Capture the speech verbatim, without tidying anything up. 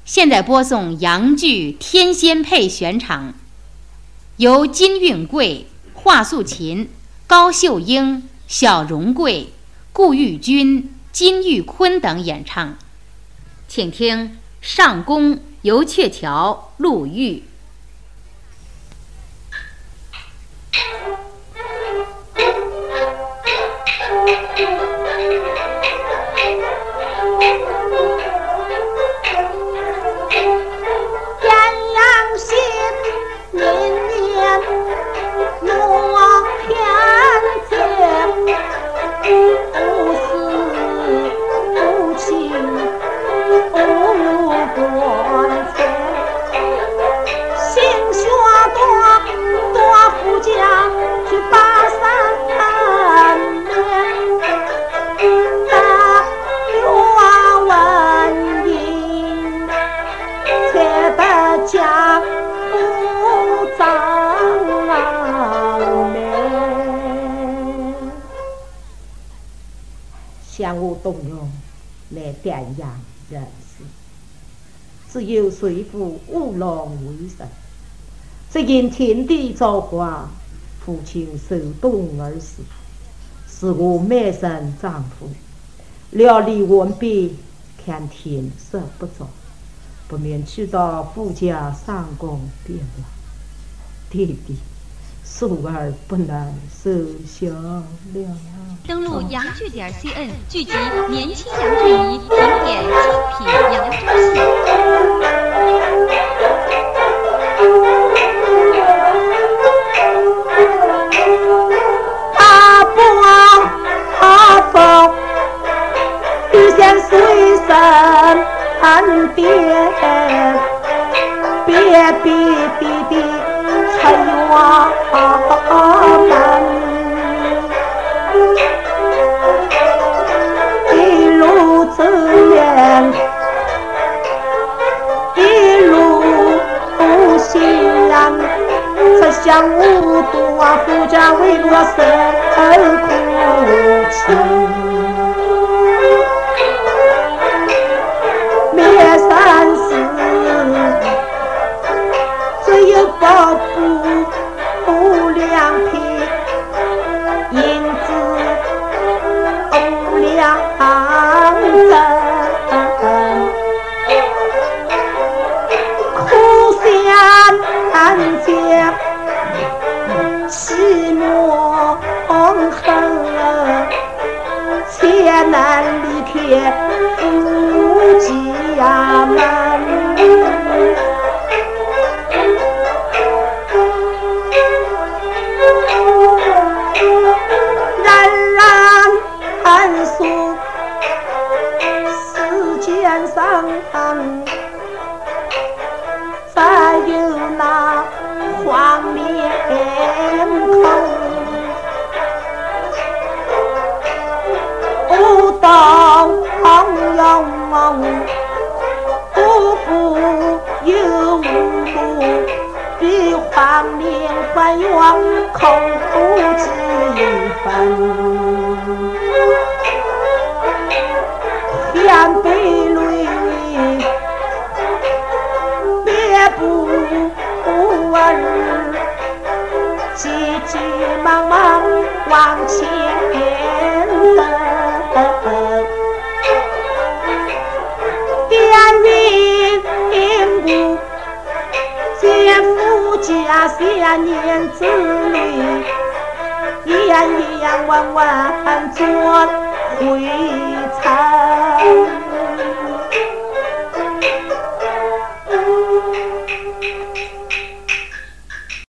现在播送洋剧《天仙配》选场，由金运贵、华素琴、高秀英、小荣贵、顾玉君、金玉坤等演唱，请听上宫游鹊桥陆玉。 相互动用来点扬人世，只有说服五郎为神。只因天地造化，父亲受冻而死，是我卖身丈夫，料理完毕，看天色不早，不免去到夫家上宫变老。弟弟素儿不能受小了。 登录洋剧点 cn， 聚集年轻洋剧迷，评点精品扬州戏。 阿婆阿婆，必先随身别别别别别才有门。一路走远，一路行，才想无多夫家为我受苦情。灭三世，只有保护不良品，因子不良人，苦相见，寂寞恨，且难离开夫家门。再有那黄面孔，不到用不负有无，比黄面还要空不几分，天悲泪不儿，急急忙忙往前走，边云雾见夫家下年子女，一样一样弯弯做回程。